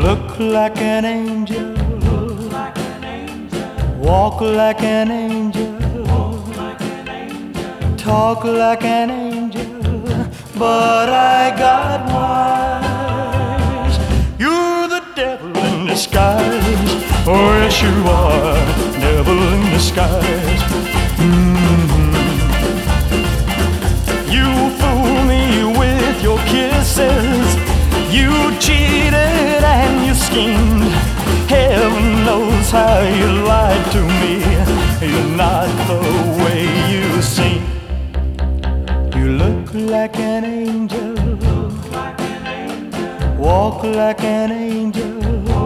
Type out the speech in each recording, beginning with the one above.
look like an angel, walk like an angel, talk like an angel, but I got wise. You're the devil in disguise. Oh yes you are, devil in disguise. You fool me with your kisses, you cheated and you schemed. Heaven knows how you lied to me. You're not the way you seem. You look like an angel, walk like an angel,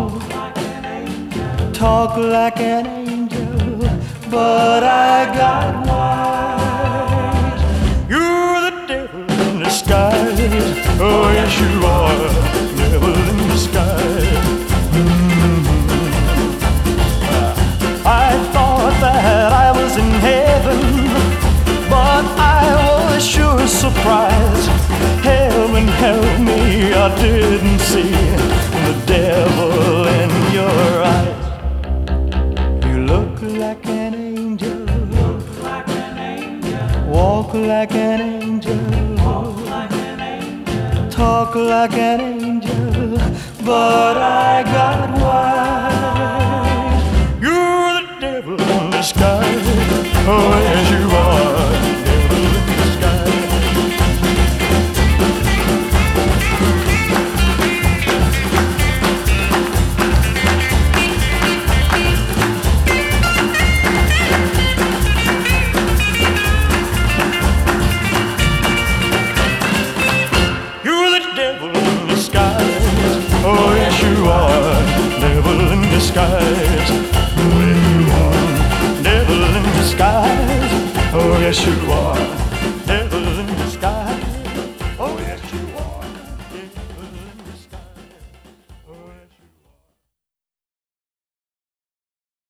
talk like an angel, but I got wise. You're the devil in disguise. Oh yes you are, devil in disguise. I thought that I was in heaven, but I was sure surprised. Heaven help me, I didn't see the devil in your eyes. You look like an angel, walk like an angel, talk like an angel, but I got wise. You're the devil in disguise. Oh yes you are, devil in disguise. You're the devil in disguise. Oh yes you are, devil in disguise. Oh yes you are, devil in disguise. Oh yes you are.